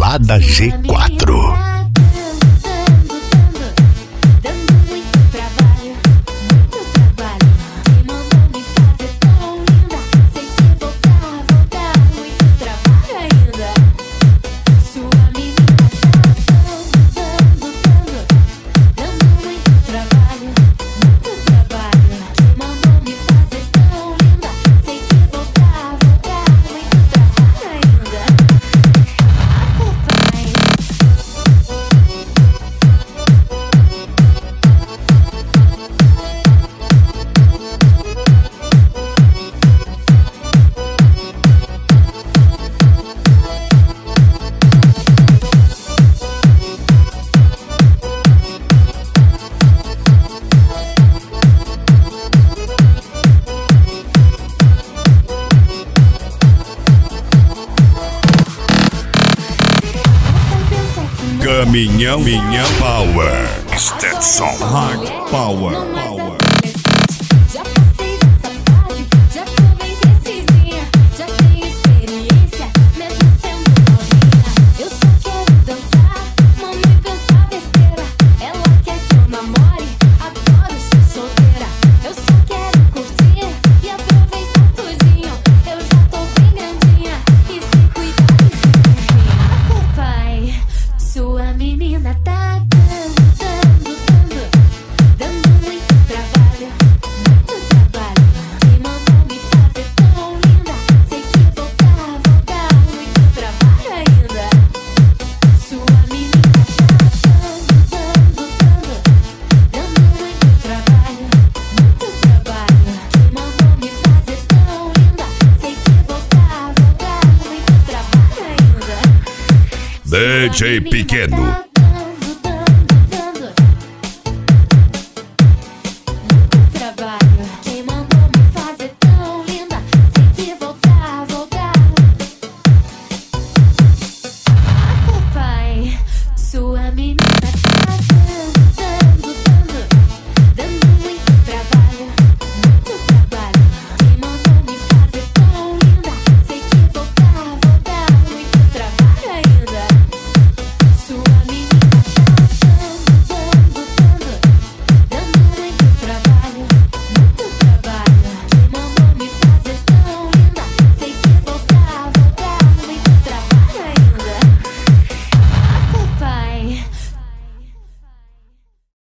Balada G4. Caminhão Power. Stetson Hard Power. Já passei dessa fase, já tô bem crescidinha, já tenho experiência, mesmo sendo novinha. Eu só quero dançar, mamãe pensa besteira. Ela quer que eu namore, adoro ser solteira. Eu só quero curtir e aproveitar tudinho. Eu já tô bem grandinha e se cuidar e se cuidar. Papai, sua menina tá dando muito trabalho. Quem mandou me fazer tão linda? Sei que vou dar muito trabalho ainda. Sua menina tá dando muito trabalho. Quem mandou me fazer tão linda? Sei que vou dar muito trabalho ainda. DJ Pequeno.